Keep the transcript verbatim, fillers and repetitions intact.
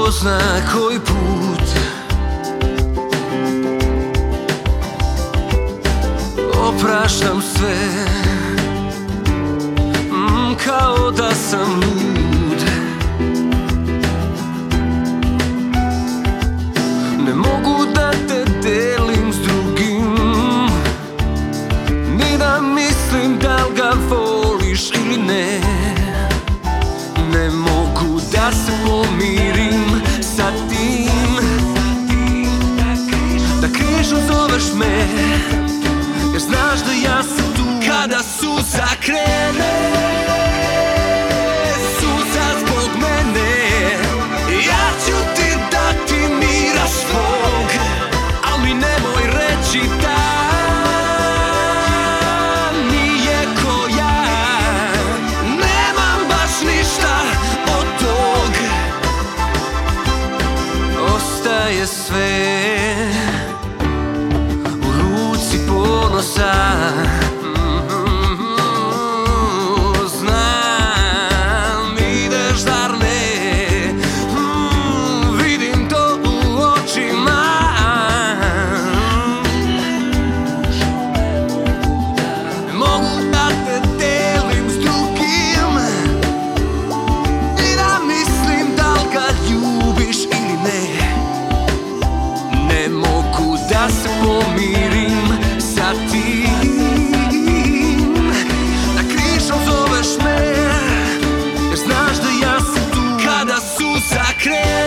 ko zna koji put opraštam sve, mm, kao da sam lud. Ne mogu da te delim s drugim, ni da mislim da li ga voliš ili ne. Ne mogu da se pomirim sa tim, da križom zoveš me, jer znaš da ja sam tu kada suza krene. Suza zbog mene, ja ću ti dati mira svog, al mi nemoj reći da nije ko ja. Nemam baš ništa od tog, ostaje sve u ruci ponosa. Znam, ideš zar ne, vidim to u očima. Ne mogu da te delim s drugim, i da mislim da li ga ljubiš ili ne. Ne mogu da se pomirim sa tim, da križom zoveš me, jer znaš da ja sam tu kada suza krene.